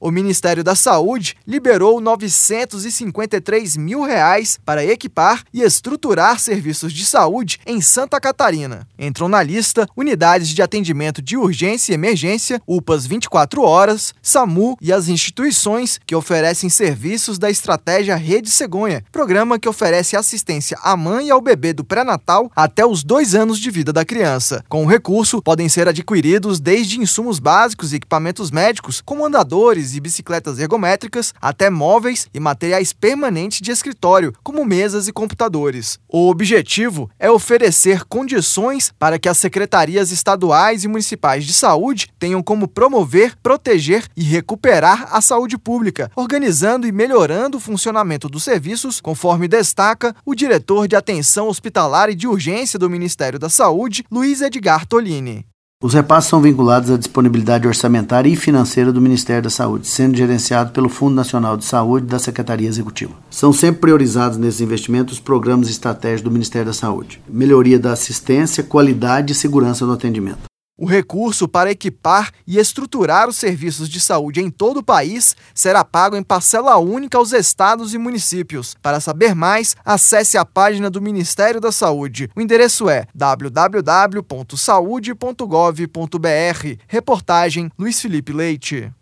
o Ministério da Saúde liberou R$ 953 mil para equipar e estruturar serviços de saúde em Santa Catarina. Entram na lista unidades de atendimento de urgência e emergência, UPAs 24 horas, SAMU e as instituições que oferecem serviços da estratégia Rede Cegonha, programa que oferece assistência à mãe e ao bebê do pré-natal até os 2 anos de vida da criança. Com o recurso, podem ser adquiridos desde insumos básicos e equipamentos médicos, como andadores e bicicletas ergométricas, até móveis e materiais permanentes de escritório, como mesas e computadores. O objetivo é oferecer condições para que as secretarias estaduais e municipais de saúde tenham como promover, proteger e recuperar a saúde pública, organizando e melhorando o funcionamento dos serviços, conforme destaca o diretor de Atenção Hospitalar e de Urgência do Ministério da Saúde, Luiz Edgar Tolini. Os repasses são vinculados à disponibilidade orçamentária e financeira do Ministério da Saúde, sendo gerenciado pelo Fundo Nacional de Saúde da Secretaria Executiva. São sempre priorizados nesses investimentos os programas estratégicos do Ministério da Saúde, melhoria da assistência, qualidade e segurança no atendimento. O recurso para equipar e estruturar os serviços de saúde em todo o país será pago em parcela única aos estados e municípios. Para saber mais, acesse a página do Ministério da Saúde. O endereço é www.saude.gov.br. Reportagem Luiz Felipe Leite.